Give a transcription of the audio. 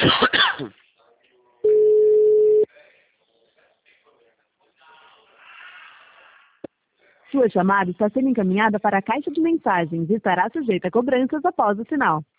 Sua chamada está sendo encaminhada para a caixa de mensagens e estará sujeita a cobranças após o sinal.